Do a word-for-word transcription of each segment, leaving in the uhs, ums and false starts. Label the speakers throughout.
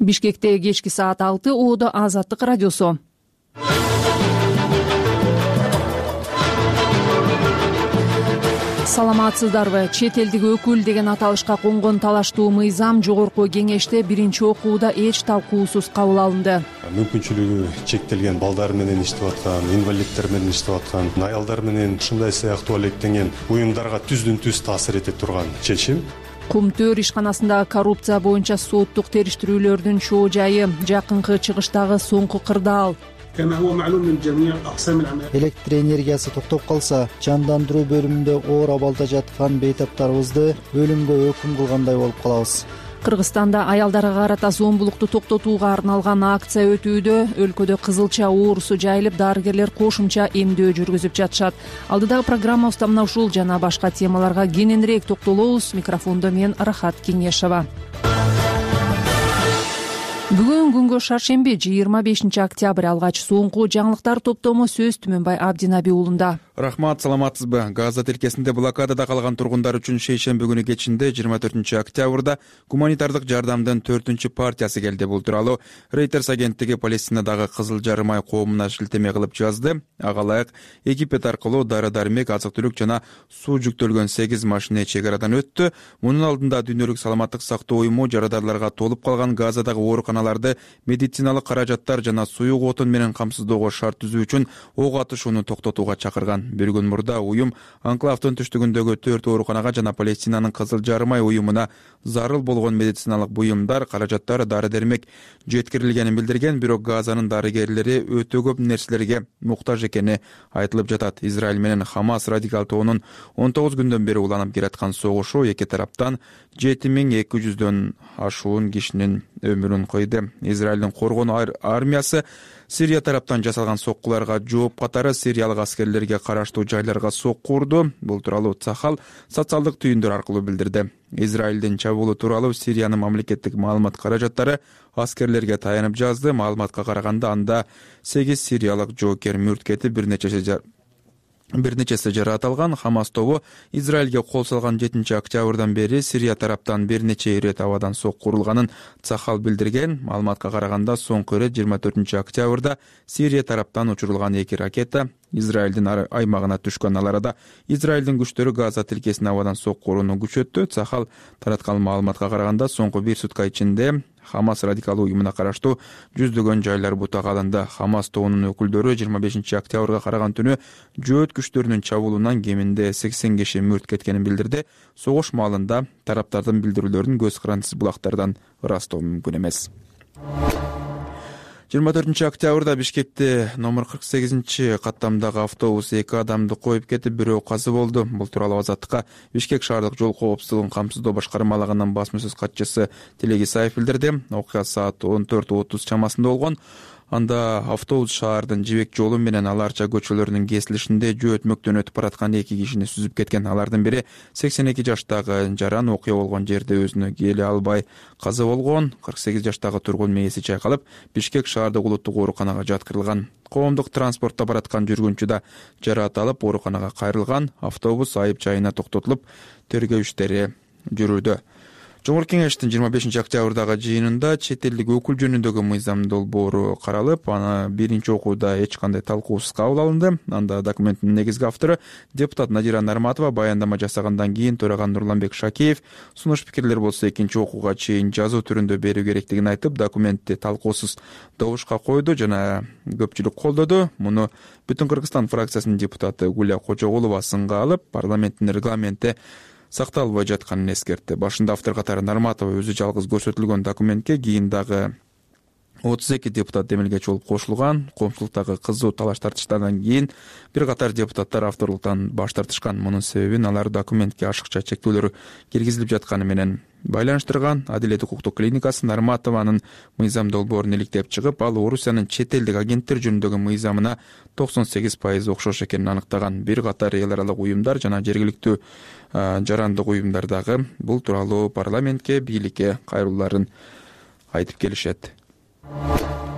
Speaker 1: Бишкекте кечки саат алты Оодо Азаттык радиосу. Саламатсыздарбы? Чет элдик өкүл деген аталышка конгон талаштуу мыйзам жогорку кеңеште биринчи окууда эч талкуусуз кабыл алынды.
Speaker 2: Мүмкүнчүлүгү чектелген балдар менен иштеп аткан, инвалиддер менен иштеп аткан, аялдар менен ушундай сыяктуу алектенген уюмдарга түздүн түз таасир эте турган чечим.
Speaker 1: Кумтөр ишканасындагы коррупция боюнча соттук териштирүүлөрдүн чоо жайы, жакынкы чыгыштагы соңку кырдаал.
Speaker 3: Электр энергиясы токтоп калса, жандандыруу бөлүмүндө оор абалда жаткан бейтаптарыбызды өлүмгө өкүм кылгандай болуп калабыз.
Speaker 1: Кыргызстанда аялдарга карата зомбулукту токтотууга арналган акция өтүүдө. Өлкөдө кызылча оорусу жайылып, дарыгерлер кошумча эмдөө жүргүзүп жатышат. Алдыдагы программабызда мына ушул жана башка темаларга кененирээк токтолобуз. Микрофондо мен Рахат Кеңешова. Бүгүн күнгө шаршемби, жыйырма бешинчи октябрь. Алгач соңку жаңылыктар топтому сөз Түмөнбай Абдинаби уулунда.
Speaker 4: Рахмат, саламатсызбы? Газа тилкесинде блокадада калган тургундар үчүн шейшемби күнү кечинде жыйырма төртүнчү октябрда гуманитардык жардамдын төртүнчү партиясы келди. Бул тууралуу Reuters агенттиги Палестинадагы Кызыл Жарым ай коомуна шилтеме кылып жазды. Ага ылайык Египет аркылуу дары-дармек, азык-түлүк жана суу жүктөлгөн сегиз машина чек арадан өттү. Мунун алдында Дүйнөлүк саламаттык сактоо уюму жарадаарларга толуп калган Газадагы ооруканаларды медициналык каражаттар жана суюк отун менен камсыздоого шарт түзүү үчүн ок атышууну токтотууга чакырган. Бир күн мурда уюм анклавдын түштүгүндөгү төрт ооруканага жана Палестинанын Кызыл Жарым ай уюмуна зарыл болгон медициналык буюмдар, каражаттар, дары-дармек жеткирилгенин билдирген. Бирок Газанын дарыгерлери өтө көп нерселерге муктаж экени айтылып жатат. Израиль менен Хамас радикал тобунун он тогуз күндөн бери уланып келаткан согушу эки тараптан жети миң эки жүздөн ашуун кишинин өмүрүн кыйды. Израилдин коргонуу армиясы Сирия тараптан жасалган соккуларга жооп катары сириялык аскерлерге караштуу жайларга сокку урду. Бул тууралуу Цахал социалдык түйүндөр аркылуу билдирди. Израилдин чабуулу тууралуу Сириянын мамлекеттик маалымат каражаттары аскерлерге таянып жазды. Маалыматка караганда анда сегиз сириялык жоокер мүрт кетип, бир нечеси бир нечеси жаратылган. Хамас тобу Израилге кол салган жетинчи октябрдан бери Сирия тараптан бир нече ирет абадан сокку урулганын Цахал билдирген. Маалыматка караганда соңку ирет жыйырма төртүнчү октябрда Сирия тараптан учурулган эки ракета Израилдин аймагына түшкөн. Ал арада Израилдин күчтөрү Газа тилкесине абадан сокку урууну күчөттү. Цахал тараткан маалыматка караганда соңку бир сутка ичинде Хамас радикал уюмуна караштуу жүздөгөн жайлар бутага алынды. Хамас тобунун өкүлдөрү жыйырма бешинчи октябрга караган түнү жөөт күчтөрүнүн чабуулунан кеминде сексен киши мүрт кеткенин билдирди. Согуш маалында тараптардын билдирүүлөрүн көз карандысыз булактардан ырастоо мүмкүн эмес. жыйырма төртүнчү октябрда Бишкекте номер кырк сегизинчи каттамдагы автобус эки адамды коюп кетип, бирөө каза болду. Бул тууралуу Азаттыкка Бишкек шаардык жол коопсуздугун камсыздоо башкармалыгынын басма-сөз катчысы Тилек Исаев билдирди. Окуя саат он төрт отуз чамасында болгон. Анда автобус шаардын Жибек жолу менен Аларча көчөлөрүнүн кесилишинде жөөтмөктөн өтүп бараткан эки кишини сүзүп кеткен. Алардын бири сексен эки жаштагы жаран окуя болгон жерде өзүнө келе албай каза болгон. кырк сегиз жаштагы тургун мээси чайкалып, Бишкек шаардык улуттук ооруканага жаткырылган. Коомдук транспортто бараткан жүргүнчү да жараат алып ооруканага кайрылган. Автобус айып жайына токтотулуп, тергөө иштери жүрүүдө. Жоғарғы кеңештин жыйырма бешинчи октябрдагы жыйынында чет элдик өкүл жөнүндөгү мыйзам долбоору каралып, аны биринчи окууда эч кандай талкуусуз кабыл алынды. Анда документтин негизги автору депутат Надира Нарматова баяндама жасагандан кийин төраган Нурланбек Шакеев сунуш пикирлер болсо экинчи окууга чейин жазуу түрүндө берүү керектигин айтып, документти талкуусуз добушка койду жана көпчүлүк колдоду. Муну Бүтүн Кыргызстан фракциясынын депутаты Гуля Кожогулова сынга алып, парламенттин регламенти сакталбай жатканын эскертти. Башында автор катары Нарматова өзү жалгыз көрсөтүлгөн документке кийин дагы отуз эки депутат демилгечи болуп кошулган. Коомчулуктагы кызуу талаш тартыштардан кийин бир катар депутаттар авторлуктан баш тартышкан. Мунун себебин алар документке ашыкча чектөөлөр киргизилип жатканы менен байланыштырган. Адилет укуктук клиникасы Нарматованын мыйзам долбоорун иликтеп чыгып, ал Орусиянын чет элдик агенттер жөнүндөгү мыйзамына токсон сегиз пайыз окшош экенин аныктаган. Бир катар эл аралык уюмдар жана жергиликтүү жарандык уюмдар дагы бул тууралуу парламентке, бийликке кайрылууларын айтып келишет.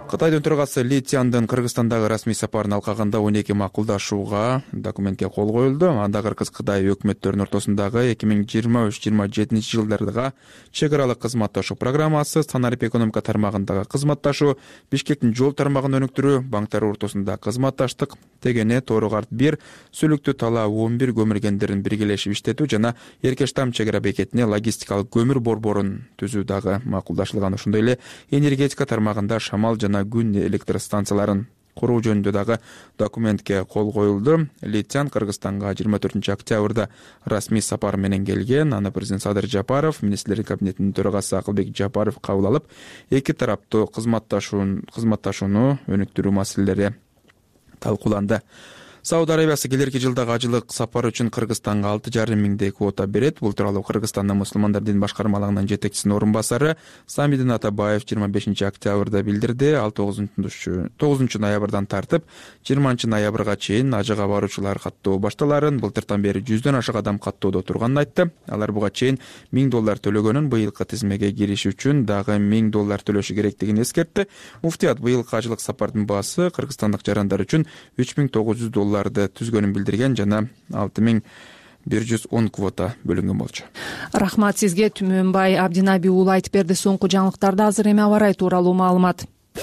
Speaker 4: Кытайдын төрагасы Ли Цзяндын Кыргызстандагы расмий сапарын алкаганда он эки макулдашууга документке кол коюлду. Анда Кыргыз-Кытай өкмөттөрүнүн ортосундагы эки миң жыйырма үч жыйырма жетинчи жылдардагы чек аралык кызматташуу программасы, санарип экономика тармагындагы кызматташуу, Бишкектин жол тармагын өнүктүрүү, банктар ортосунда кызматташтык, Тегене, Тоору-Карт бир, Сүлүктү Тала он бир көмүргендерин биргелешип иштетүү жана Эркештам чек ара бекетине логистикалык көмүр борборун түзүү дагы макулдашылган. Ошондой эле энергетика тармагында шамал жана күн электр станцияларын куруу жөнүндө дагы документке кол коюлду. Ли Цзян Кыргызстанга жыйырма төртүнчү октябрда расмий сапар менен келген. Аны президент Садыр Жапаров, министрлер кабинетинин төрагасы Акылбек Жапаров кабыл алып, эки тараптуу кызматташууну кызматташууну өнүктүрүү маселелери талкууланды. Сауд Арабиясы келерки жылдагы ажылык сапар үчүн Кыргызстанга алты жарым миңдей квота берет. Бул тууралуу Кыргызстандын мусулмандар дин башкармалыгынын жетекчисинин орун басары Самидин Атабаев жыйырма бешинчи октябрда билдирди. Ал тогузунчу ноябрдан тартып жыйырманчы ноябрга чейин ажыга баруучулар каттоо башталарын, былтыртан бери жүздөн ашык адам каттоодо турганын айтты. Алар буга чейин миң доллар төлөгөнүн, быйылкы тизмеге кириш үчүн дагы миң доллар төлөшү керектигин эскертти. Муфтият быйылкы ажылык сапардын баасы кыргызстандык жарандар үчүн үч миң тогуз жүз доллар түзгөнүн билдирген жана алты миң бир жүз он квота бөлүнгөн болчу.
Speaker 1: Рахмат сизге, Түмөнбай Абдинаби уулу айтып берди. Соңку жаңылыктарда азыр эми аба ырайы тууралуу маалымат.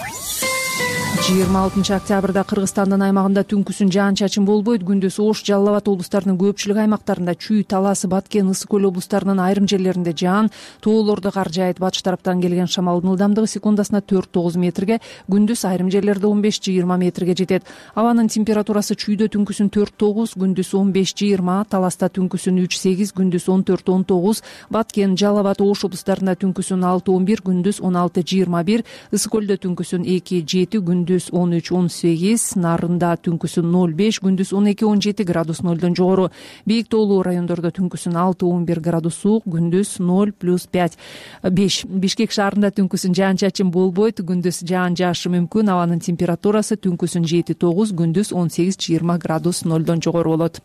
Speaker 1: жыйырма алтынчы октябрда Кыргызстандын аймагында түнкүсүн жаан-чачын болбойт. Күндүз Ош, Жалал Абад облустарынын көпчүлүк аймактарында, Чүй, Талас, Баткен, Ысык Көл облустарынын айрым жерлеринде жаан, тоолордо кар жаайт. Батыш тараптан келген шамалдын ылдамдыгы секундасына төрт тогуз метрге, күндүз айрым жерлерде он беш жыйырма метрге жетет. Абанын температурасы Чүйдө түнкүсүн төрт тогуз, күндүз он беш жыйырма, Таласта түнкүсүн үч сегиз, күндүз он төрт он тогуз, Баткен, Жалал Абад, Ош облустарында түнкүсүн алты он бир, күндүз он алты жыйырма бир, Ысык Көлдө түнкүсүн эки жети, күндүз он үч он сегиз, Нарында түнкүсүн ноль беш, күндүз он эки он жети градус нолдон жогору. Бийик тоолуу райондордо түнкүсүн алты он бир градус суук, күндүз ноль плюс пять беш. Бишкек шаарында түнкүсүн жаан-чачын болбойт, күндүз жаан жаашы мүмкүн. Абанын температурасы түнкүсүн жети тогуз, күндүз он сегиз жыйырма градус нолдон жогору болот.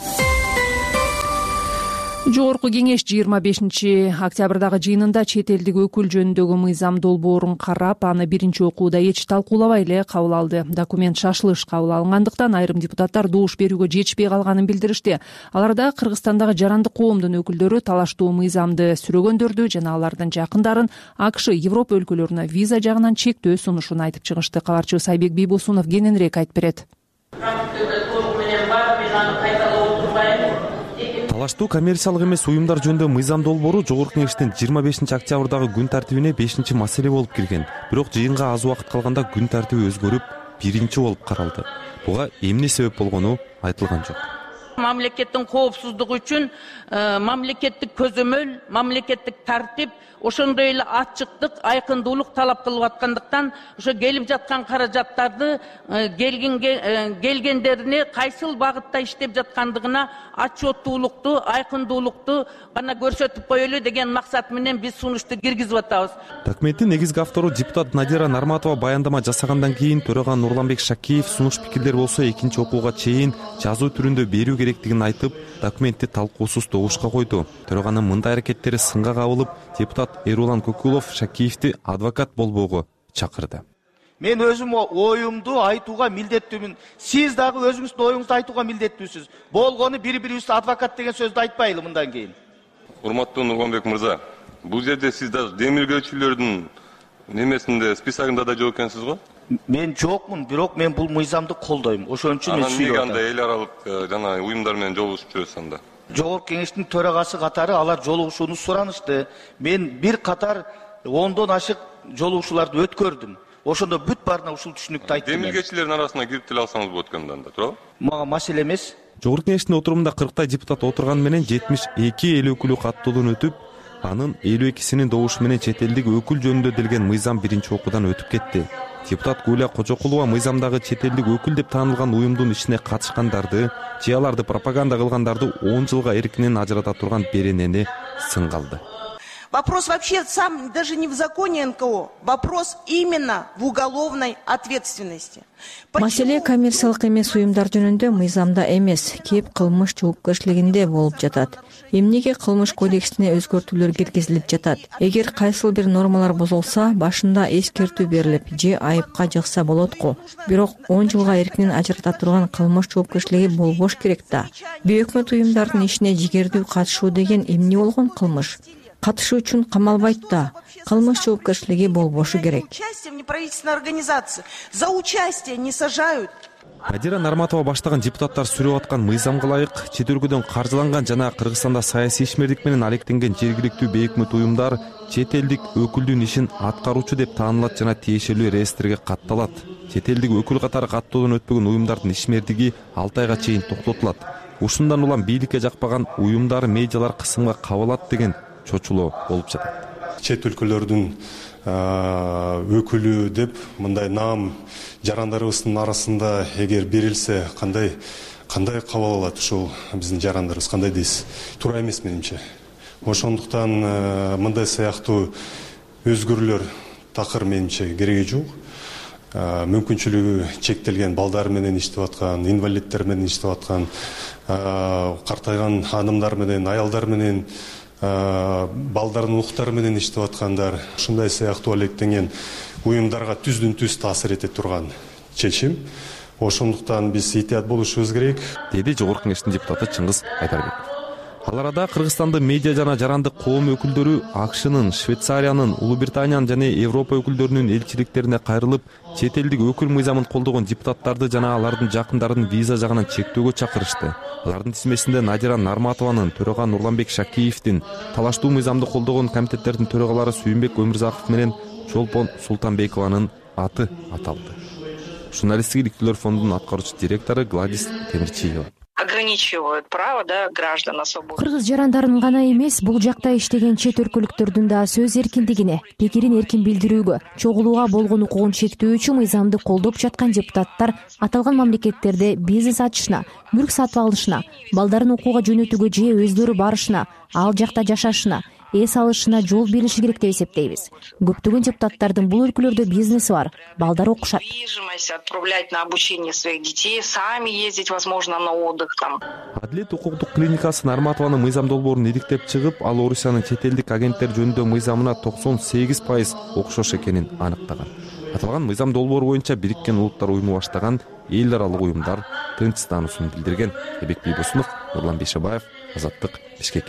Speaker 1: Жогорку кеңеш жыйырма бешинчи октябрдагы жыйынында чет элдик өкүл жөнүндөгү мыйзам долбоорун карап, аны биринчи окууда эч талкуулабай эле кабыл алды. Документ шашылыш кабыл алынгандыктан айрым депутаттар добуш берүүгө жетишпей калганын билдиришти. Аларда Кыргызстандагы жарандык коомдун өкүлдөрү талаштуу мыйзамды сүрөгөндөрдү жана алардын жакындарын АКШ, Европа өлкөлөрүнө виза жагынан чектөө сунушун айтып чыгышты. Кабарчыбыз Айбек Бийбосунов кененирээк айтып берет.
Speaker 5: Талаштуу коммерциялык эмес уюмдар жөнүндө мыйзам долбоору жогорку кеңештин жыйырма бешинчи октябрдагы күн тартибине бешинчи маселе болуп кирген. Бирок жыйынга аз убакыт калганда күн тартиби өзгөрүп, биринчи болуп каралды. Буга эмне себеп болгону айтылган жок.
Speaker 6: Мамлекеттин коопсуздугу үчүн мамлекеттик көзөмөл, мамлекеттик тартип, ошондой эле ачыктык, айкындуулук талап кылып аткандыктан ошо келип жаткан каражаттарды келгендерине кайсыл багытта иштеп жаткандыгына отчеттуулукту, айкындуулукту гана көрсөтүп коелу деген максат менен биз сунушту киргизип атабыз.
Speaker 5: Документтин негизги автору депутат Надира Нарматова баяндама жасагандан кийин төрага Нурланбек Шакиев сунуш пикирлер болсо экинчи окууга чейин жазуу түрүндө берүү керектигин айтып, документти талкуусуз добушка койду. Төраганын мындай аракеттери сынга кабылып, депутат Эрулан Кокулов Шакиевти адвокат болбоого чакырды.
Speaker 7: Мен өзүм оюмду айтууга милдеттүүмүн. Сиз дагы өзүңүздүн оюңузду айтууга милдеттүүсүз. Болгону бири-бирибизди адвокат деген сөздү айтпайлы мындан кийин.
Speaker 8: Урматтуу Нурганбек мырза, бул жерде сиз да демилгөөчүлөрдүн немесинде списогунда да жок экенсиз го?
Speaker 7: Мен жокмун, бирок мен бул мыйзамды колдойм. Ошон үчүн мен сүйлөп атам.
Speaker 8: Анан эл аралык жана уюмдар менен жолугушуп жүрөсүз анда.
Speaker 7: Жогорку кеңештин төрагасы катары алар жолугушууну суранышты. Мен бир катар ондон ашык жолугушууларды өткөрдүм. Ошондо бүт баарына ушул түшүнүктү айттым.
Speaker 8: Демилгечилердин арасына кирип деле алсаңыз болот экен анда, туурабы?
Speaker 7: Мага маселе эмес.
Speaker 5: Жогорку кеңештин отурумунда кырктай депутат отурганы менен жетимиш эки эл өкүлү каттоодон өтүп, анын элүү экисинин добушу менен чет элдик өкүл жөнүндө делген мыйзам биринчи окуудан өтүп кетти. Депутат Гуля Кожокулова мыйзамдагы чет элдик өкүл деп таанылган уюмдун ишине катышкандарды же аларды пропаганда кылгандарды он жылга эркинен ажырата турган беренени сынга алды.
Speaker 9: Вопрос вообще сам даже не в законе эн ка о. Вопрос именно в уголовной ответственности.
Speaker 10: Маселе коммерциялык эмес уюмдар жөнүндө мыйзамда эмес, кеп кылмыш жоопкерчилигинде болуп жатат. Эмнеге кылмыш кодексине өзгөртүүлөр киргизилип жатат? Эгер кайсыл бир нормалар бузулса, башында эскертүү берилип, же айыпка жыкса болот го. Бирок он жылга эркинен ажырата турган кылмыш жоопкерчилиги болбош керек да. Бейөкмөт уюмдардын ишине жигердүү катышуу деген эмне болгон кылмыш? Катышуу үчүн камалбайт да. Кылмыш жоопкерчилиги болбошу керек.
Speaker 9: Участие в неправительственной организации. За участие не сажают.
Speaker 5: Надира Нарматова баштаган депутаттар сүрөп аткан мыйзамга ылайык чет өлкөдөн каржыланган жана Кыргызстанда саясий ишмердик менен алектенген жергиликтүү бейөкмөт уюмдар чет элдик өкүлдүн ишин аткаруучу деп таанылат жана тиешелүү реестрге катталат. Чет элдик өкүл катары каттоодон өтпөгөн уюмдардын ишмердиги алты айга чейин токтотулат. Ушундан улам бийликке жакпаган уюмдар, медиалар кысымга кабылат деген чочулоо болуп жатат.
Speaker 2: Чет өлкөлөрдүн өкүлү деп мындай наам жарандарыбыздын арасында эгер берилсе кандай кандай кабыл алат ушул биздин жарандарыбыз, кандай дейсиз? Туура эмес менимче. Ошондуктан мындай сыяктуу өзгөрүүлөр такыр менимче кереги жок. Мүмкүнчүлүгү чектелген балдар менен иштеп аткан, инвалидтер менен иштеп аткан, картайган ханымдар менен, аялдар менен, балдардын уктары менен иштеп аткандар, ушундай сыяктуу алектенген уюмдарга түздүн түз таасир эте турган чечим. Ошондуктан биз этият болушубуз керек,
Speaker 5: деди Жогорку Кеңештин депутаты Чыңгыз Айдарбеков. Ал арада Кыргызстандын медиа жана жарандык коом өкүлдөрү АКШнын, Швейцариянын, Улуу Британиянын жана Европа өкүлдөрүнүн элчиликтерине кайрылып, чет элдик өкүл мыйзамын колдогон депутаттарды жана алардын жакындарын виза жагынан чектөөгө чакырышты. Алардын тизмесинде Надира Нарматованын, төрага Нурланбек Шакиевдин, талаштуу мыйзамды колдогон комитеттердин төрагалары Сүйүнбек Өмүрзаков менен Чолпон Султанбекованын аты аталды. Журналисттик иликтөөлөр фондунун аткаруучу директору Гладис Темирчиева
Speaker 11: ограничивают право, да, граждан на свободу.
Speaker 12: Кыргыз жарандарын гана эмес, бул жакта иштеген чет өлкөлүктөрдүн да сөз эркиндигине, пикирин эркин билдирүүгө, чогулууга болгон укугун чектөөчү мыйзамды колдоп жаткан депутаттар аталган мамлекеттерде бизнес ачышына, мүлк сатып алышына, балдарын окууга жөнөтүүгө же өздөрү барышына, ал жакта жашашына, эс алышына жол берилиши керек деп эсептейбиз. Көптөгөн депутаттардын бул өлкөлөрдө бизнеси бар, балдар окушат.
Speaker 11: Отправлять на обучение своих детей, сами ездить, возможно, на отдых там.
Speaker 5: Адилет укуктук клиникасы Нарматованын мыйзам долбоорун иликтеп чыгып, ал Орусиянын чет элдик агенттер жөнүндө мыйзамына токсон сегиз пайыз окшош экенин аныктаган. Аталган мыйзам долбоор боюнча Бириккен Улуттар уюму баштаган эл аралык уюмдар тынчтануусун билдирген. Эбек Бийбосунов, Нурлан Бейшебаев, Азаттык, Бишкек.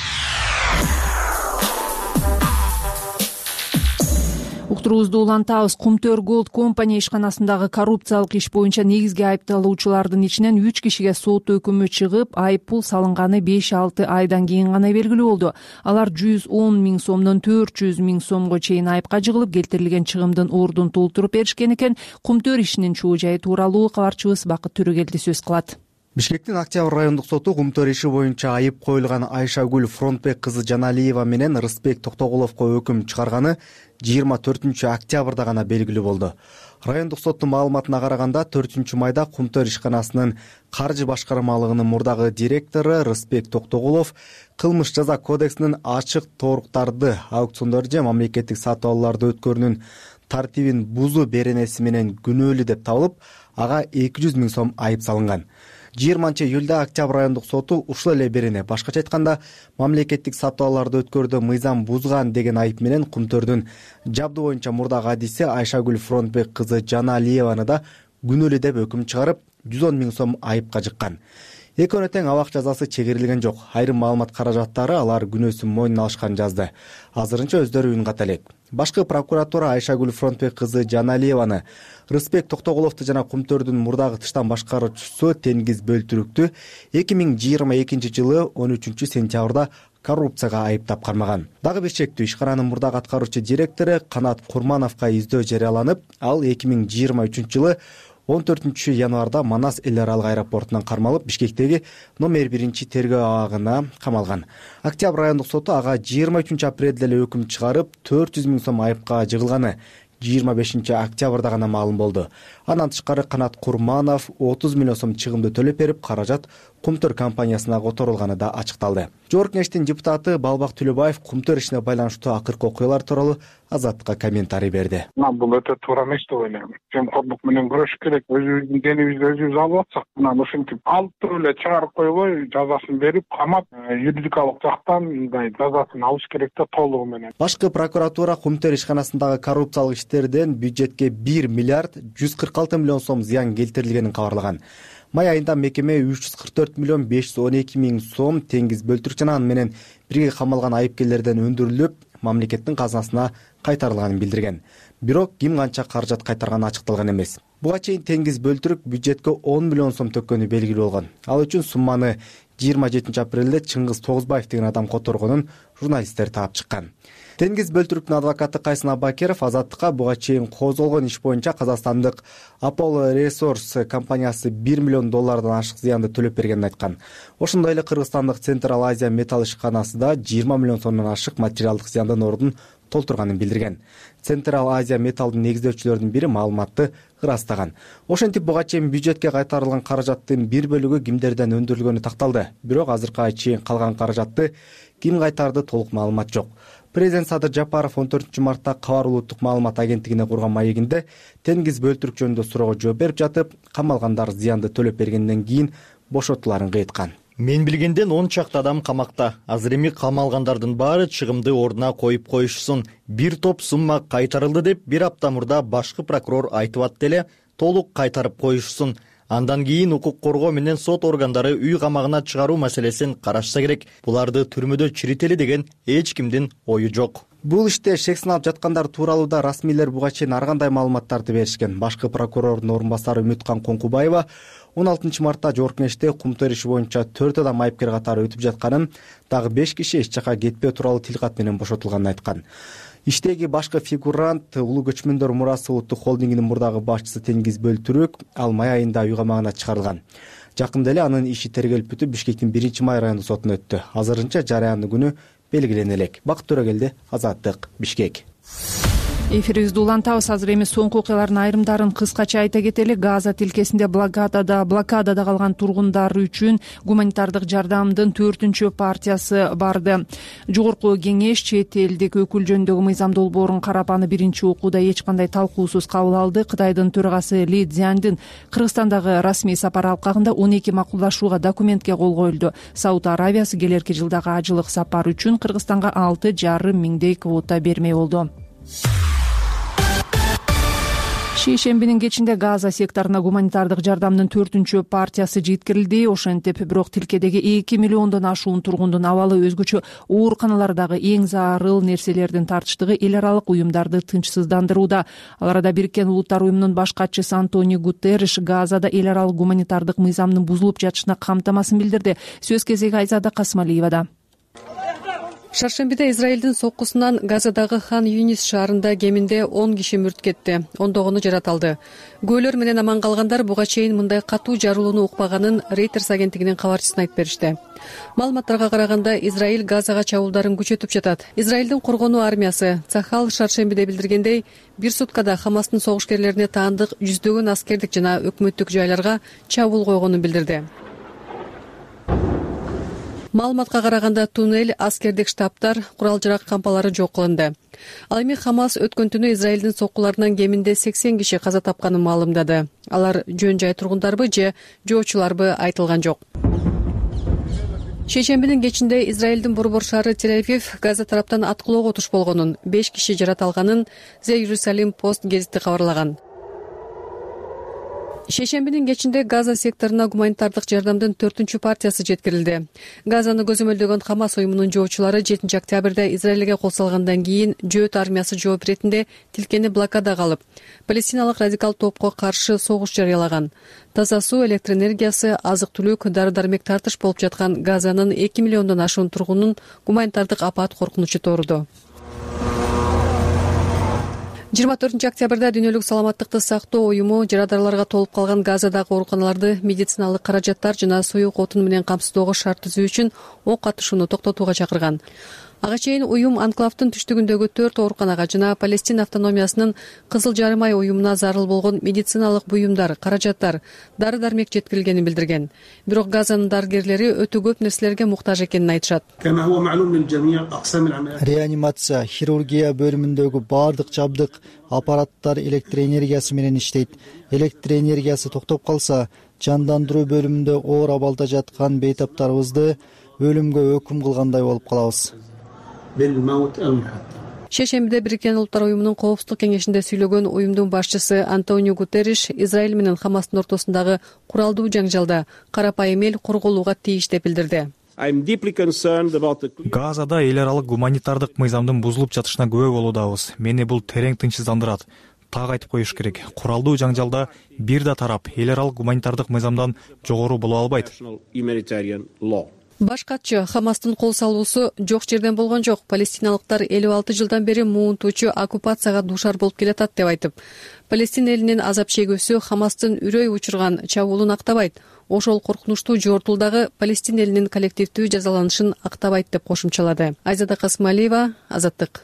Speaker 1: Уктуруубузду улантабыз. Кумтөр Голд компания ишканасындагы коррупциялык иш боюнча негизги айыпталуучулардын ичинен үч кишиге сот өкүмү чыгып, айып пул салынганы беш алты айдан кийин гана белгилүү болду. Алар жүз он миң сомдон төрт жүз миң сомго чейин айыпка жыгылып, келтирилген чыгымдын ордун толтуруп беришкен экен. Кумтөр ишинин чоо жайы тууралуу кабарчыбыз Бакыт Төрөгелди сөз кылат.
Speaker 3: Бишкектин Октябрь райондук соту Кумтөр иши боюнча айып коюлган Айшагүл Фронтбек кызы Жаналиева менен Рыспек Токтогуловго өкүм чыгарганы жыйырма төртүнчү октябрда гана белгилүү болду. Райондук соттун маалыматына караганда төртүнчү майда Кумтөр ишканасынын каржы башкармалыгынын мурдагы директору Рыспек Токтогулов кылмыш жаза кодексинин ачык торуктарды, аукциондорду же мамлекеттик сатып алууларды өткөрүүнүн тартибин бузуу беренеси менен күнөөлүү деп табылып, ага эки жүз миң сом айып салынган. жыйырманчы июлда Октябрь райондук соту ушул эле берене, башкача айтканда, мамлекеттик сатып алууларды өткөрүүдө мыйзам бузган деген айып менен Кумтөрдүн жабдуу боюнча мурдагы адиси Айшагүл Фронтбек кызы Жаналиеваны да күнөөлүү деп өкүм чыгарып, жүз он миң сом айыпка жыккан. Экөөнө тең абак жазасы чегерилген жок. Айрым маалымат каражаттары алар күнөөсүн мойнуна алышкан жазды. Азырынча өздөрү үн ката элек. Башкы прокуратура Айшагүл Фронтбек кызы Жаналиеваны, Рыспек Токтогуловду жана Кумтөрдүн мурдагы тыштан башкаруучусу Тенгиз Бөлтүрүктү эки миң жыйырма экинчи жылы он үчүнчү сентябрда коррупцияга айыптап кармаган. Дагы бир чектүү ишкананын мурдагы аткаруучу директору Канат Курмановго издөө жарыяланып, ал эки миң жыйырма үчүнчү жылы он төртүнчү январда Манас эл аралык аэропортунан кармалып, Бишкектеги номер биринчи тергөө абагына камалган. Октябрь райондук соту ага жыйырма үчүнчү апрелде эле өкүм чыгарып, төрт жүз миң сом айыпка жыгылганы жыйырма бешинчи октябрда гана маалым болду. Андан тышкары Канат Курманов отуз миллион сом чыгымды төлөп берип, каражат Кумтөр компаниясына которулганы да ачыкталды. Жогорку Кеңештин депутаты Балбак Түлөбаев Кумтөр ишине байланыштуу акыркы окуялар тууралуу Азаттыкка комментарий берди.
Speaker 13: Бул өтө туура эмес деп ойлойм. Жемкорлук менен күрөшүш керек. Өзүбүздүн денибизди өзүбүз алып атсак, мына ушинтип алып туруп эле чыгарып койбой, жазасын берип, камап, юридикалык жактан мындай жазасын алыш керек да толугу менен.
Speaker 3: Башкы прокуратура Кумтөр ишканасындагы коррупциялык иштерден бюджетке бир миллиард жүз кырк алты миллион сом зыян келтирилгенин кабарлаган. Май айында мекеме үч жүз кырк төрт миллион беш жүз он эки миң сом теңиз бөлтүрүк жана аны менен бирге камалган айыпкерлерден өндүрүлүп, мамлекеттин казынасына кайтарылганын билдирген. Бирок ким канча каражат кайтарганы ачыкталган эмес. Буга чейин теңиз бөлтүрүк бюджетке он миллион сом төккөнү белгилүү болгон. Ал үчүн сумманы жыйырма жетинчи апрелде Чыңгыз Тогузбаев деген адам которгонун журналисттер таап чыккан. Теңиз бөлтүрүктүн адвокаты Кайсын Абакеров Азаттыкка буга чейин козголгон иш боюнча казакстандык Apollo Resource компаниясы бир миллион доллардан ашык зыянды төлөп бергенин айткан. Ошондой эле кыргызстандык Central Asia Metal ишканасы да жыйырма миллион сомдон ашык материалдык зыяндын ордун толтурганын билдирген. Central Asia Metalдын негиздөөчүлөрүнүн бири маалыматты ырастаган. Ошентип буга чейин бюджетке кайтарылган каражаттын бир бөлүгү кимдерден өндүрүлгөнү такталды. Бирок азыркыга чейин калган каражатты ким кайтарды толук маалымат жок. Президент Садыр Жапаров он төртүнчү мартта Кабар улуттук маалымат агенттигине курган маегинде теңиз бөлтүрүк жөнүндө суроого жооп берип жатып, камалгандар зыянды төлөп бергенден кийин бошотуларын кыйткан.
Speaker 14: Мен билгенден он чакты адам камакта. Азыр эми камалгандардын баары чыгымды ордуна коюп коюшсун. Бир топ сумма кайтарылды деп бир апта мурда башкы прокурор айтып атты эле, толук кайтарып коюшсун. Андан кийин укук коргоо менен сот органдары үй камагына чыгаруу маселесин карашса керек. Буларды түрмөдө чирители деген эч кимдин ою жок.
Speaker 3: Бул иште шек сыналып жаткандар тууралуу да расмийлер буга чейин ар кандай маалыматтарды беришкен. Башкы прокурордун орун басары Үмүткан Конкубаева он алтынчы мартта Жогорку Кеңеште Кумтөр иши боюнча төрт адам айыпкер катары өтүп жатканын, дагы беш киши эч жака кетпөө тууралуу тилкат менен бошотулганын айткан. Иштеги башкы фигурант Улуу көчмөндөр мурасы улуттук холдингинин мурдагы башчысы Теңиз Бөлтүрүк, ал май айында үй камагына чыгарылган. Жакында эле анын иши тергелип бүтүп, Бишкектин биринчи май райондук сотуна өттү. Азырынча жарыяндын күнү белгилене элек. Бакыт Төрөгелди, Азаттык, Бишкек.
Speaker 1: Эфирибизди улантабыз. Азыр эми соңку окуялардын айрымдарын кыскача айта кетели. Газа тилкесинде блокадада блокадада калган тургундар үчүн гуманитардык жардамдын төртүнчү партиясы барды. Жогорку Кеңеш чет элдик өкүл жөнүндөгү мыйзам долбоорун карап, аны биринчи окууда эч кандай талкуусуз кабыл алды. Кытайдын төрагасы Ли Цзяндын Кыргызстандагы расмий сапары алкагында он эки макулдашууга документке кол коюлду. Сауд Аравиясы келерки жылдагы ажылык сапар үчүн Кыргызстанга алты жарым миңдей квота бермей болду. Шейшембинин кечинде Газа секторуна гуманитардык жардамдын төртүнчү партиясы жеткирилди. Ошентип, бирок тилкедеги эки миллиондон ашуун тургундун абалы, өзгөчө ооруканалардагы эң зарыл нерселердин тартыштыгы эл аралык уюмдарды тынчсыздандырууда. Ал арада Бириккен Улуттар уюмунун баш катчысы Антонио Гутерриш Газада эл аралык гуманитардык мыйзамдын бузулуп жатышына камтамасын билдирди. Сөз кезеги Айзада Касмалиевада.
Speaker 15: Шаршембиде Израилдин соккусунан Газадагы Хан Юнис шаарында кеминде он киши мүрт кетти, ондогону жараталды. Көөлөр менен аман калгандар буга чейин мындай катуу жарылууну укпаганын Reuters агенттигинин кабарчысына айтып беришти. Маалыматтарга караганда, Израиль Газага чабуулдарын күчөтүп жатат. Израилдин коргонуу армиясы Цахал шаршембиде билдиргендей, бир суткада Хамастын согушкерлерине таандык жүздөгөн аскердик жана өкмөттүк жайларга чабуул койгонун билдирди. Маалыматка караганда, туннель, аскердик штабтар, курал-жарак кампалары жок кылынды. Ал эми Хамас өткөн түнү Израилдин соккуларынан кеминде сексен киши каза тапканын маалымдады. Алар жөн жай тургундарбы же жоочуларбы айтылган жок. Шейшембинин кечинде Израилдин борбор шаары Тель-Авив Газа тараптан аткылоого туш болгонун, беш киши жараталганын The Jerusalem Post гезити кабарлаган. Шейшембинин кечинде Газа секторуна гуманитардык жардамдын төртүнчү партиясы жеткирилди. Газаны көзөмөлдөгөн Хамас уюмунун жоочулары жетинчи октябрда Израилге кол салгандан кийин жөөт армиясы жооп иретинде тилкени блокадага алып, палестиналык радикал топко каршы согуш жарыялаган. Таза суу, электр энергиясы, азык-түлүк, дары-дармек тартыш болуп жаткан Газанын эки миллиондон ашуун тургунун гуманитардык апат коркунучу тооруду. жыйырма төртүнчү октябрда Дүйнөлүк саламаттыкты сактоо уюму жарадарларга толуп калган Газадагы ооруканаларды медициналык каражаттар жана суюк отун менен камсыздоого шарт түзүү үчүн ок атышууну токтотууга чакырган. ага чейин уюм анклавдын түштүгүндөгү төрт ооруканага жана Палестина автономиясынын Кызыл жарым ай уюмуна зарыл болгон медициналык буюмдар, каражаттар, дары дармек жеткирилгенин билдирген. Бирок Газанын дарыгерлери өтө көп нерселерге муктаж экенин айтышат.
Speaker 14: Реанимация, хирургия бөлүмүндөгү баардык жабдык, аппараттар электр энергиясы менен иштейт. Электр энергиясы токтоп калса, жандандыруу бөлүмүндө оор абалда жаткан бейтаптарыбызды өлүмгө өкүм кылгандай болуп калабыз.
Speaker 15: Шейшембиде Бириккен Улуттар уюмунун коопсуздук кеңешинде сүйлөгөн уюмдун башчысы Антонио Гутерриш Израиль менен Хамастын ортосундагы куралдуу жаңжалда карапайым эл корголууга тийиш деп билдирди.
Speaker 16: Газада эл аралык гуманитардык мыйзамдын бузулуп жатышына күбө болуудабыз. Мени бул терең тынчсыздандырат. Так айтып коюш керек. Куралдуу жаңжалда бир да тарап эл аралык гуманитардык мыйзамдан жогору боло албайт.
Speaker 15: Баш катчы Хамастын кол салуусу жок жерден болгон жок. Палестиналыктар элүү алты жылдан бери муунтуучу оккупацияга дуушар болуп келатат деп айтып, Палестина элинин азап чегүүсү Хамастын үрөй учурган чабуулун актабайт. Ошол коркунучтуу жортулдагы Палестина элинин коллективдүү жазаланышын актабайт деп кошумчалады. Айзада Касымалиева, Азаттык.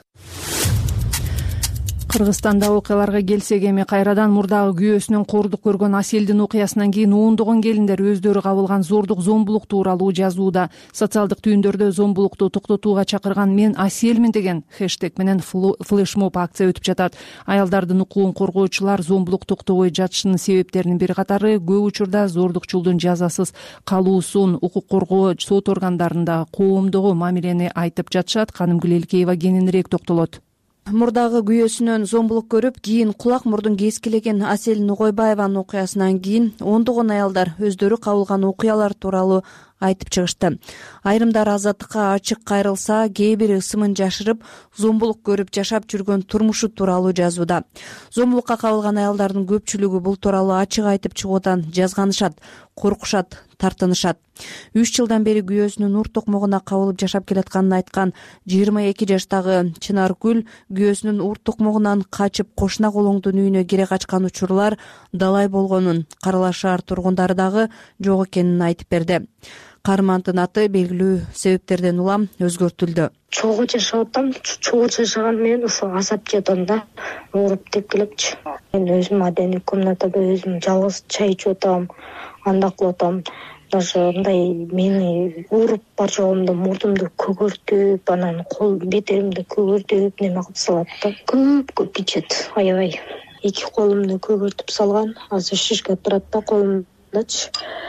Speaker 1: Кыргызстанда окуяларга келсек, эми кайрадан мурдагы күйөөсүнүн кордук көргөн Аселдин окуясынан кийин ондогон келиндер өздөрү кабылган зордук зомбулук тууралуу жазууда. Социалдык түйүндөрдө зомбулукту токтотууга чакырган "Мен Аселмин" деген хэштег менен флешмоб акция өтүп жатат. Аялдардын укугун коргоочулар зомбулук токтобой жатышынын себептеринин бир катары көп учурда зордукчулдун жазасыз калуусун, укук коргоо сот органдарында коомдогу мамилени айтып жатышат. Канымгүл Элкеева кененирээк токтолот.
Speaker 17: Мурдагы күйөөсүнөн зомбулук көрүп, кийин кулак мурдун кескилеген Асель Нугойбаеванын окуясынан кийин ондогон аялдар өздөрү кабылган окуялар тууралуу айтып чыгышты. Айрымдар Азаттыкка ачык кайрылса, кээ бири ысымын жашырып, зомбулук көрүп жашап жүргөн турмушу тууралуу жазууда. Зомбулукка кабылган аялдардын көпчүлүгү бул тууралуу ачык айтып чыгуудан жазганышат, коркушат, тартынышат. үч жылдан бери күйөөсүнүн ур токмогуна кабылып жашап келатканын айткан жыйырма эки жаштагы Чынаргүл күйөөсүнүн ур токмогунан качып кошуна колоңдун үйүнө кире качкан учурлар далай болгонун, Каралаш шаар тургундары дагы жок экенин айтып берди. Каармандын аты белгилүү себептерден улам өзгөртүлдү.
Speaker 18: Чогуу жашап атам, чогуу жашаган мен ушул азап жатам да, ооруп деп келипчи. Мен өзүм адени комнатада өзүм жалгыз чай ичип атам, анда кылып атам. Даже мындай мени ооруп бар жогумда мурдумду көгөртүп, анан кол бетеримди көгөртүп неме кылып салат да. Көп көп ичет, аябай. Эки колумду көгөртүп салган, азыр шишке турат да колумдачы.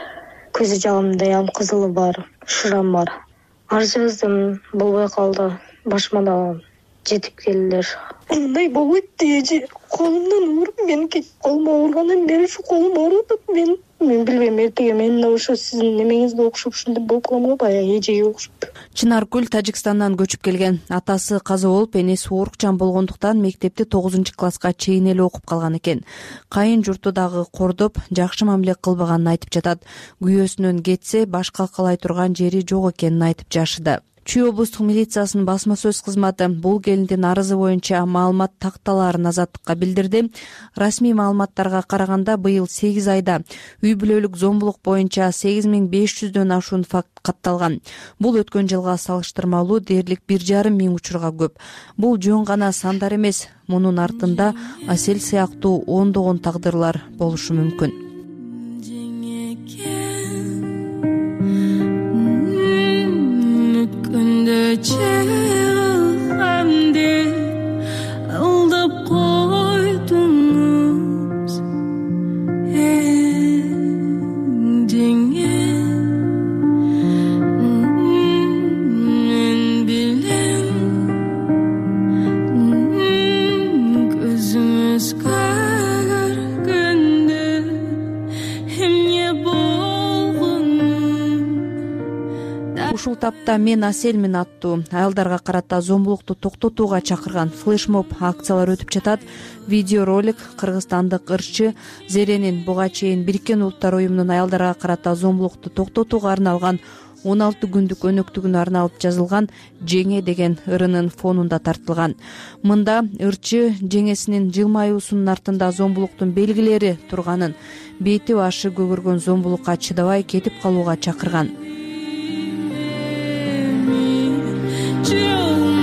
Speaker 18: Көз жагымда ям кызылы бар, шырам бар. Арыз жаздым, болбой калды. Башыма да жетип келдилер. Мындай болбойт деди. Колумдан ооруп, мен колум ооругандан бери ушу колум ооруп атат. Мен мен билбейм, эртеге мен да ошо сиздин немеңизге окшоп ушундай болуп калам го, баягы эжеге окшоп.
Speaker 17: Чынаргүл Тажикстандан көчүп келген. Атасы каза болуп, энеси оорукчан болгондуктан мектепти тогузунчу класска чейин эле окуп калган экен. Кайын журту дагы кордоп, жакшы мамиле кылбаганын айтып жатат. Күйөөсүнөн кетсе, башка калай турган жери жок экенин айтып жашыды. Чүй облустук милициясынын басма сөз кызматы бул келиндин арызы боюнча маалымат такталаарын Азаттыкка билдирди. Расмий маалыматтарга караганда быйыл сегиз айда үй бүлөлүк зомбулук боюнча сегиз миң беш жүздөн ашуун факт катталган. Бул өткөн жылга салыштырмалуу дээрлик бир жарым миң учурга көп. Бул жөн гана сандар эмес, мунун артында Асель сыяктуу ондогон тагдырлар болушу мүмкүн.
Speaker 19: Aldap koydunuz endine, men bilen gözümüz görgünde emne болгон.
Speaker 17: Ушул тапта "Мен Аселмин" аттуу аялдарга карата зомбулукту токтотууга чакырган флешмоб акциялар өтүп жатат. Видеоролик кыргызстандык ырчы Зеренин буга чейин Бириккен Улуттар уюмунун аялдарга карата зомбулукту токтотууга арналган он алты күндүк өнөктүгүнө арналып жазылган "Жеңе" деген ырынын фонунда тартылган. Мында ырчы жеңесинин жылмаюусунун артында зомбулуктун белгилери турганын, бети башы көгөргөн зомбулукка чыдабай кетип калууга чакырган.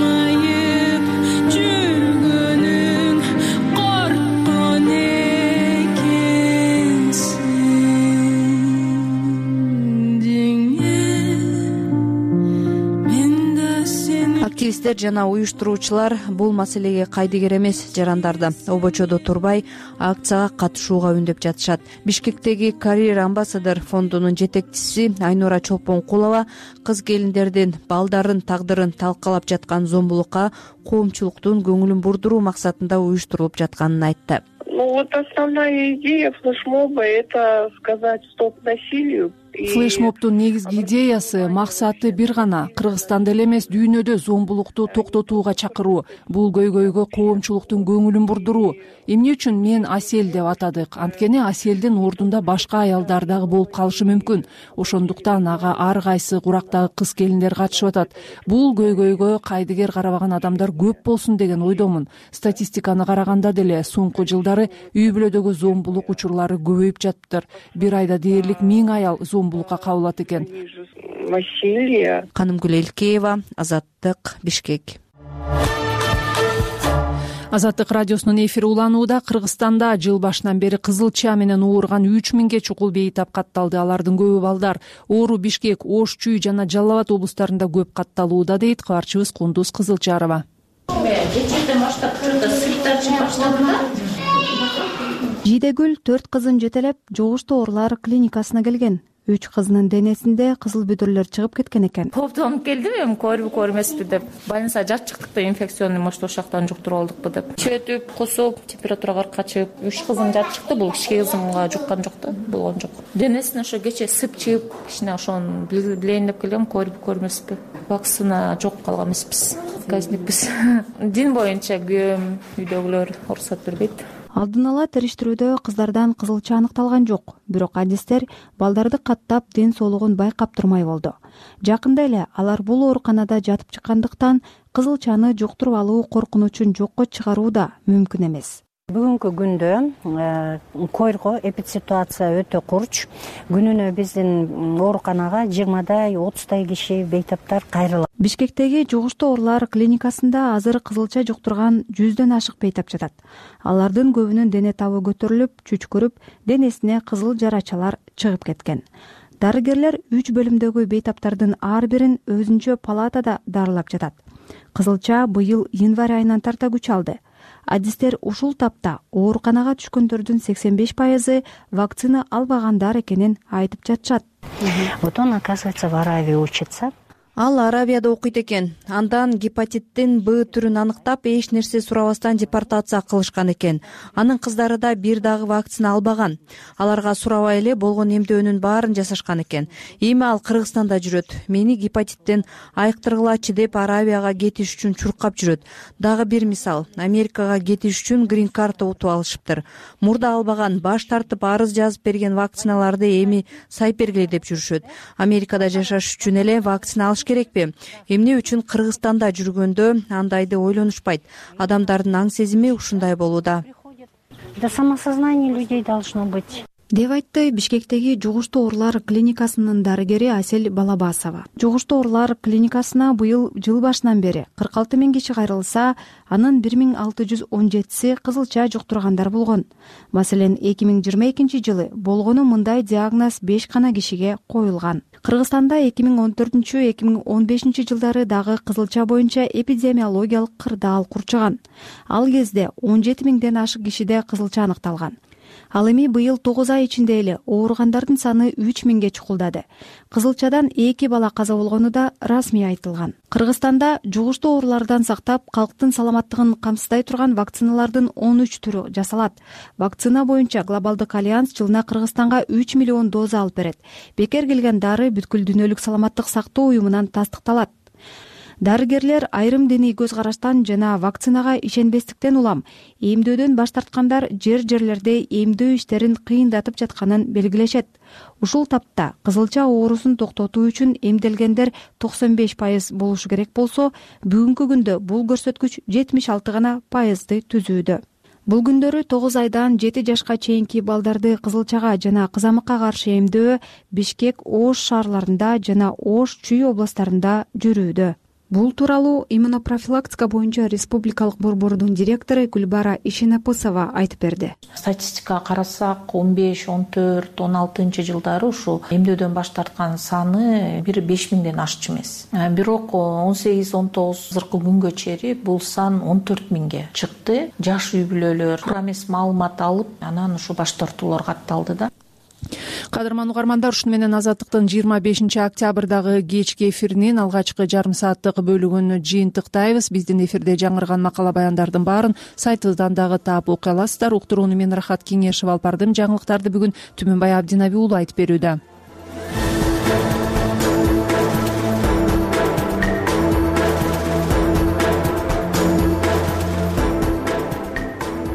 Speaker 17: активисттер жана уюштуруучулар бул маселеге кайдыгер эмес жарандарды обочодо турбай акцияга катышууга үндөп жатышат. Бишкектеги Career Ambassador фондунун жетекчиси Айнура Чолпонкулова кыз келиндердин балдарын тагдырын талкалап жаткан зомбулукка коомчулуктун көңүлүн бурдуруу максатында уюштурулуп жатканын айтты.
Speaker 20: Ну вот основная идея флешмоба — это сказать стоп насилию.
Speaker 1: Флешмобтун негизги идеясы, максаты бир гана: Кыргызстанда эле эмес, дүйнөдө зомбулукту токтотууга чакыруу, бул көйгөйгө коомчулуктун көңүлүн бурдуруу. Эмне үчүн мен Асель деп атадык? Анткени Аселдин ордунда башка аялдар дагы болуп калышы мүмкүн. Ошондуктан ага ар кайсы курактагы кыз келиндер катышып атат. Бул көйгөйгө кайдыгер карабаган адамдар көп болсун деген ойдомун. Статистиканы караганда деле соңку жылдары үй бүлөдөгү зомбулук учурлары көбөйүп жатыптыр. Бир айда дээрлик миң аял зомбулукка кабылат экен.
Speaker 17: Канымгүл Элкеева, Азаттык, Бишкек.
Speaker 1: Азаттык радиосунун эфири уланууда. Кыргызстанда жыл башынан бери кызылча менен ооруган үч миңге чукул бейтап катталды. Алардын көбү балдар. Оору Бишкек, Ош, Чүй жана Жалал Абад облустарында көп катталууда, дейт кабарчыбыз Кундуз Кызылчарова.
Speaker 12: Жидегүл төрт кызын жетелеп жугуштуу оорулар клиникасына келген. Үч кызынын денесинде кызыл бүдүрлөр чыгып кеткен экен.
Speaker 21: Кооптонуп келдим, эми көрүп көрмеспи деп. Больницага жатчыктык да, инфекционный, может, ошактан жуктуруп алдыкпы деп. Чөтүп, кусуп, температурага качып, үч кызым жатчыкты, бул кички кызымга жуккан жок да, болгон жок. Денесине ошо кече сып чыгып, кичине ошону билейин деп келгем, көрүп көрмеспи. Вакцина жок калган эмеспиз, казникпиз. Дин боюнча күйөөм, үйдөгүлөр уруксат бербейт.
Speaker 12: Алдын ала териштирүүдө кыздардан кызылча аныкталган жок, бирок адистер балдарды каттап ден соолугун байкап турмай болду. Жакында эле алар бул ооруканада жатып чыккандыктан кызылчаны жуктуруп алуу коркунучун жокко чыгаруу да мүмкүн эмес.
Speaker 22: Бүгүнкү күндө койрго эпидситуация өтө курч. Күнүнө биздин ооруканага жыйырмадай, отуздай киши бейтаптар кайрылат.
Speaker 12: Бишкектеги жугуштуу оорулар клиникасында азыр кызылча жуктурган жүздөн ашык бейтап жатат. Алардын көбүнүн дене табы көтөрүлүп, чүчкүрүп, денесине кызыл жарачалар чыгып кеткен. Дарыгерлер үч бөлүмдөгү бейтаптардын ар бирин өзүнчө палатада дарылап жатат. Кызылча быйыл январь айынан тарта күч алды. Адистер ушул тапта ооруканага түшкөндөрдүн сексен беш пайызы вакцина албагандар экенин айтып жатышат.
Speaker 22: Вот он, оказывается, в Аравии учится.
Speaker 17: Ал Аравияда окуйт экен. Андан гепатиттин Б түрүн аныктап, эч нерсе сурабастан депортация кылышкан экен. Анын кыздары да бир дагы вакцина албаган. Аларга сурабай эле болгон эмдөөнүн баарын жасашкан экен. Эми ал Кыргызстанда жүрөт. Мени гепатиттен айыктыргылачы деп Аравияга кетиш үчүн чуркап жүрөт. Дагы бир мисал, Америкага кетиш үчүн грин карта утуп алышыптыр. Мурда албаган, баш тартып арыз жазып берген вакциналарды эми сайпергиле деп жүрүшөт. Америкада жашаш үчүн эле вакцина алыш керекпи? Эмне үчүн Кыргызстанда жүргөндө андайды ойлонушпайт. Адамдардын аң сезими ушундай болууда.
Speaker 22: Да самосознание людей должно быть.
Speaker 12: Деп айтты Бишкектеги жугуштуу оорулар клиникасынын дарыгери Асель Балабасова. Жугуштуу оорулар клиникасына быйыл жыл башынан бери кырк алты миң киши кайрылса, анын бир миң алты жүз он жетиси кызылча жуктургандар болгон. Маселен, эки миң жыйырма экинчи жылы болгону мындай диагноз беш гана кишиге коюлган. Кыргызстанда эки миң он төртүнчү эки миң он бешинчи жылдары дагы кызылча боюнча эпидемиологиялык кырдаал курчаган. Ал кезде он жети миңден ашык кишиде кызылча аныкталган. Ал эми быйыл тогуз ай ичинде эле ооругандардын саны үч миңге чукулдады. Кызылчадан эки бала каза болгону да расмий айтылган. Кыргызстанда жугуштуу оорулардан сактап, калктын саламаттыгын камсыздай турган вакциналардын он үч түрү жасалат. Вакцина боюнча Глобалдык альянс жылына Кыргызстанга үч миллион доза алып берет. Бекер келген дары бүткүл дүйнөлүк саламаттык сактоо уюмунан тастыкталат. Дарыгерлер айрым диний көз караштан жана вакцинага ишенбестиктен улам эмдөөдөн баш тарткандар жер-жерлерде эмдөө иштерин кыйындатып жатканын белгилешет. Ушул тапта кызылча оорусун токтотуу үчүн эмделгендер токсон беш пайыз болушу керек болсо, бүгүнкү күндө бул көрсөткүч жетимиш алты гана пайызды түзүүдө. Бул күндөрү тогуз айдан жети жашка чейинки балдарды кызылчага жана кызамыкка каршы эмдөө Бишкек, Ош шаарларында жана Ош, Чүй областарында жүрүүдө.
Speaker 4: бул тууралуу иммунопрофилактика боюнча республикалык борбордун директору Гүлбара Ишенапысова айтып берди.
Speaker 21: Статистикага карасак он беш он төрт он алтынчы жылдары ушул эмдөөдөн баш тарткан саны бир беш миңден ашчу эмес. Бирок он сегиз он тогуз азыркы күнгө чейин бул сан он төрт миңге чыкты. Жаш үй бүлөлөр туура эмес маалымат алып анан ушу баш тартуулар катталды да.
Speaker 1: Кадырман угармандар, ушуну менен Азаттыктын жыйырма бешинчи октябрдагы кечки эфиринин алгачкы жарым сааттык бөлүгүн жыйынтыктайбыз. Биздин эфирде жаңырган макала баяндардын баарын сайтыбыздан дагы таап окуй аласыздар. Уктурууну мен Рахат Кеңешев алып бардым. Жаңылыктарды бүгүн Түмөнбай Абдинаби уулу айтып берүүдө.